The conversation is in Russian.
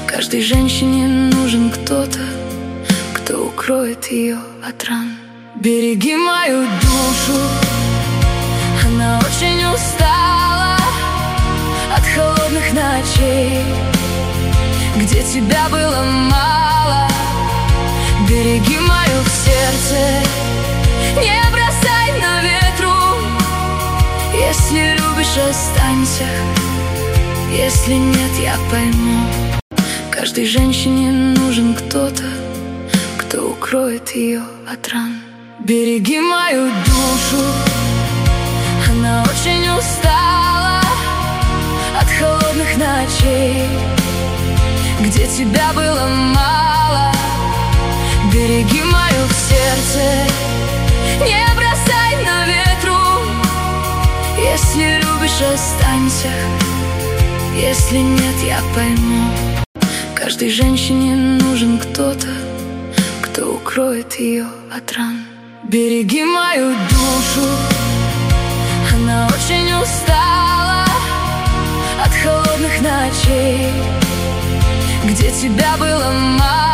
Каждой женщине нужен кто-то, кто укроет ее от ран. Береги мою душу, она очень устала от холодных ночей, где тебя было мало. Береги мое сердце, не бросай на ветру. Если любишь, останься, если нет, я пойму. Каждой женщине нужен кто-то, кто укроет ее от ран. Береги мою душу, она очень устала от холодных ночей, где тебя было мало. Береги мое сердце, не бросай на ветру. Если любишь, останься, если нет, я пойму. Каждой женщине нужен кто-то, кто укроет ее от ран. Береги мою душу, она очень устала от холодных ночей, где тебя было мало.